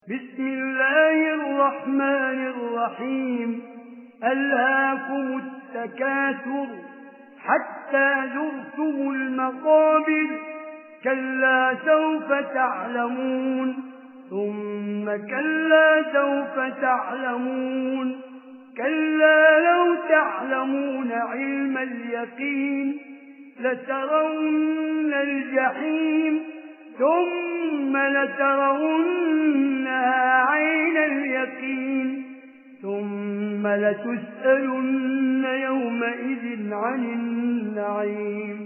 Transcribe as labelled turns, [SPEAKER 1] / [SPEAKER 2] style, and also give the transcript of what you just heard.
[SPEAKER 1] بسم الله الرحمن الرحيم. ألهاكم التكاثر حتى زرتم المقابر، كلا سوف تعلمون ثم كلا سوف تعلمون، كلا لو تعلمون علم اليقين لترون الجحيم ثم لترونها عين اليقين ثم لتسألن يومئذ عن النعيم.